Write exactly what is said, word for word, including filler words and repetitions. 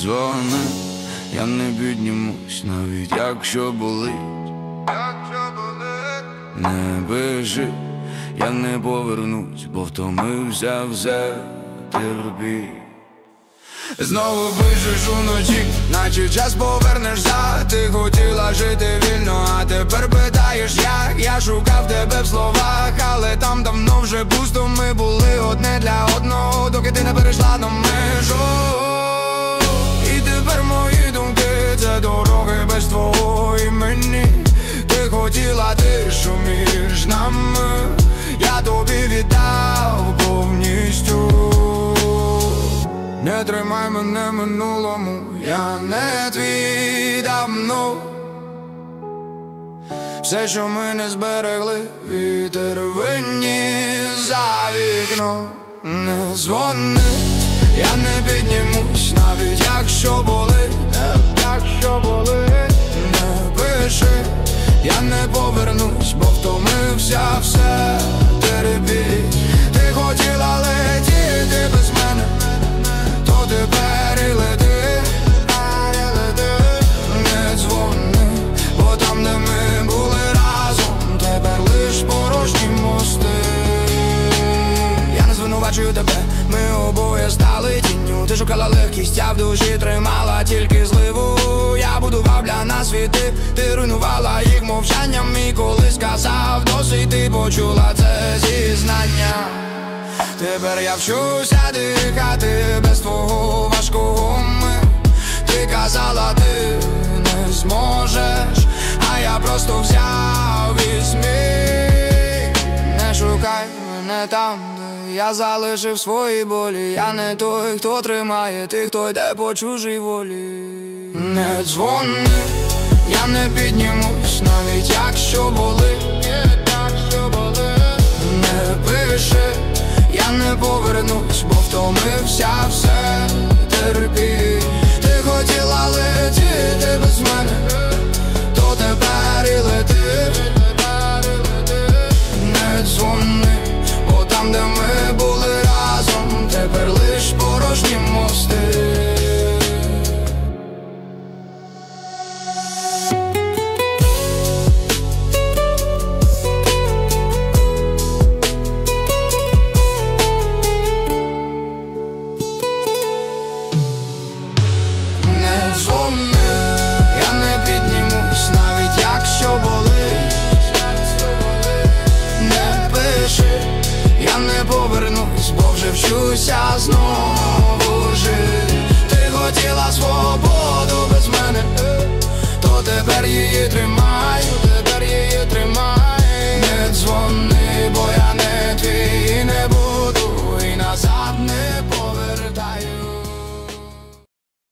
дзвони, я не піднімусь, навіть якщо болить. Не біжи, я не повернусь, бо втомився все терпіть. Знову пишеш уночі, наче час повернешся. Ти хотіла жити вільно, а тепер питаєш як. Я шукав тебе в словах, але там давно вже пусто. Ми були одне для одного, доки ти не перейшла на межу. І тепер мої думки — це дороги без твого імені. Ти хотіла, ти шуміш нами, я тобі віддав повністю. Не тримай мене минулому, я не твій давно. Все, що ми не зберегли, вітер виніс за вікно. Не дзвони, я не піднімусь, навіть якщо болить. Якщо болить, не пиши, я не повернусь, бо втомився все терпіть. Ти хотіла летіти без мене, то тепер і лети, не дзвони, бо там, де ми були разом, тепер лиш порожні мости. Я не звинувачую тебе, ми обоє стали тінню. Ти шукала легкість, а в душі тримала тільки зливу. Я будував для нас світи, ти руйнувала їх мовчанням. І коли сказав досить, ти почула це зізнання. Тепер я вчуся дихати без твого важкого ми. Ти казала, ти не зможеш, а я просто взяв і зміг. Не шукай мене там, де я залишив свої болі. Я не той, хто тримає тих, хто йде по чужій волі. Не дзвони, я не піднімусь, навіть якщо болить. Не пиши, я не повернусь, бо втомився все терпіть. Ти хотіла летіти без мене, то тепер і лети. Не дзвони, бо там, де ми були разом, тепер лиш порожні мости. Я не піднімусь, навіть якщо болить. Не пиши, я не повернусь, бо вже вчуся знову жити. Ти хотіла свободу без мене, то тепер її тримай.